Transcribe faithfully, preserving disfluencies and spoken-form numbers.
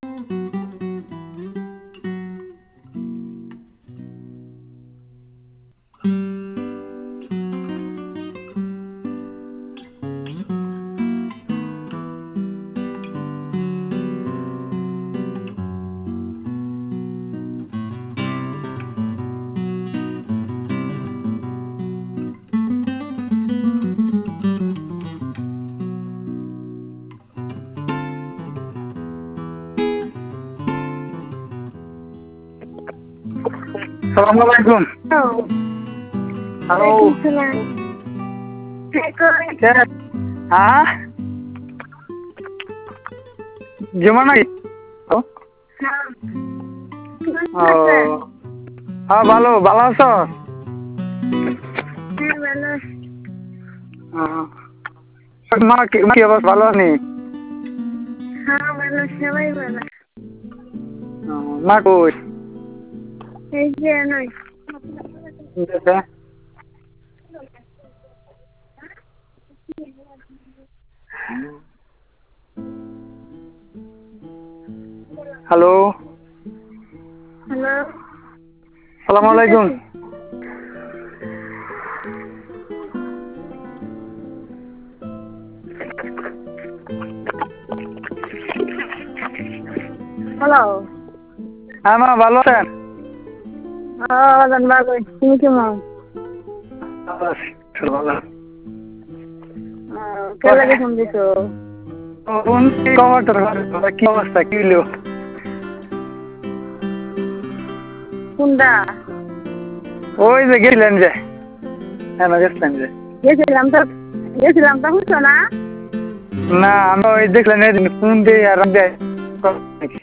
Assalamualaikum. Halo. Chat. Hah? Gimana? Oh. Oh. Ah, ভালো, ভালো আছো? হ্যাঁ ভালো। আহ মা কি কি অবস্থা ভালো নেই? হ্যাঁ ভালো, সবাই ভালো। মা কই? এই যে নয়। হ্যালো। হ্যালো। সালাম আলাইকুম। হ্যালো। হ্যাঁ মা ভালো আছেন? হ্যাঁ ভালো। তুমি কেমন? ভালো আছি, ভালো। কে লাগে ফোন দিছো? কোন খবর তোর? কি অবস্থা, কি হলো? কোনটা? ওই যে গেলেন যে হ্যাঁ গেছিলেন যে গেছিলাম তো, গেছিলাম তো বুঝছো না? না আমি ওই দেখলেন ফোন দিয়ে আর দেয় নাকি